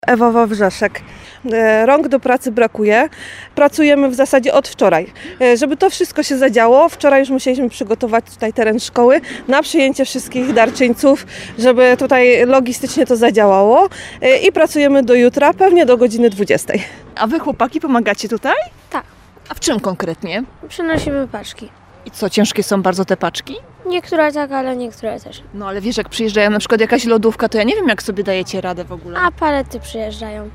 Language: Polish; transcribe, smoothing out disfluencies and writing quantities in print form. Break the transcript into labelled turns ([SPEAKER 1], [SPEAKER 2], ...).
[SPEAKER 1] Ewa Wawrzeszek. Rąk do pracy brakuje. Pracujemy w zasadzie od wczoraj. Żeby to wszystko się zadziało, wczoraj już musieliśmy przygotować tutaj teren szkoły na przyjęcie wszystkich darczyńców, żeby tutaj logistycznie to zadziałało. I pracujemy do jutra, pewnie do godziny 20.
[SPEAKER 2] A wy chłopaki pomagacie tutaj?
[SPEAKER 3] Tak.
[SPEAKER 2] A w czym konkretnie?
[SPEAKER 3] Przynosimy paczki.
[SPEAKER 2] I co, ciężkie są bardzo te paczki?
[SPEAKER 3] Niektóre tak, ale niektóre też.
[SPEAKER 2] No ale wiesz, jak przyjeżdżają na przykład jakaś lodówka, to ja nie wiem, jak sobie dajecie radę w ogóle.
[SPEAKER 3] A palety przyjeżdżają.